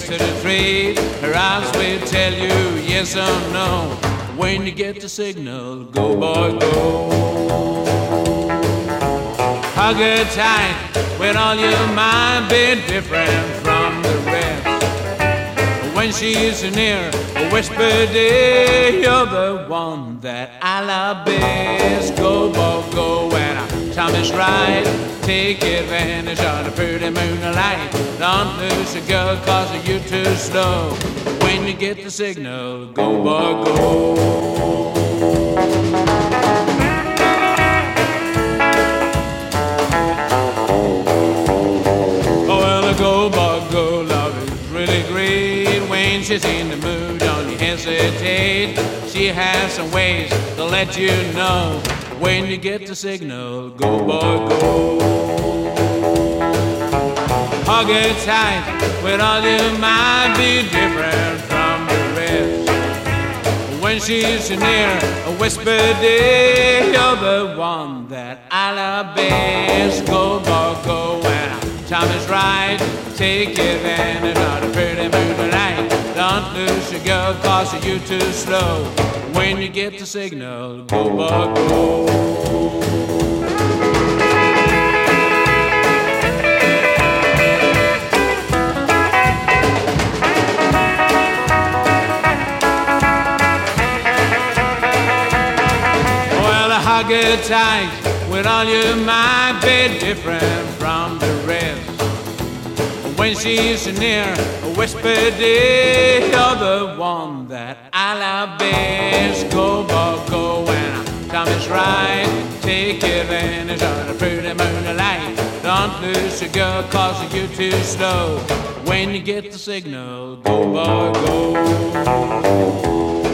to the trade. Her eyes will tell you yes or no. When you get the signal, go boy, go. Hug her tight when all your mind be different from the rest. When she's near, whisper dear, you're the one that I love best. Go boy, go when our time is right. Take advantage of the pretty moonlight. Don't lose your girl cause you're too slow. When you get the signal, go boy, go. Oh well, go boy, go, love is really great. When she's in the mood, don't you hesitate. She has some ways to let you know. When you get the signal, go boy, go. Hug her tight when all you might be different from the rest. When she's near, whisper dear, you're the one that I love best. Go boy, go when our time is right. Take advantage of the pretty moonlight. Don't lose your girl cause you're too slow. When you get the signal, go boy, go. Hug her tight when all you might be different from the rest. When she's near, whisper dear, you're the one that I love best. Go boy, go when our time is right. Take advantage of the pretty moonlight. Don't lose your girl cause you're too slow. When you get the signal, go boy, go.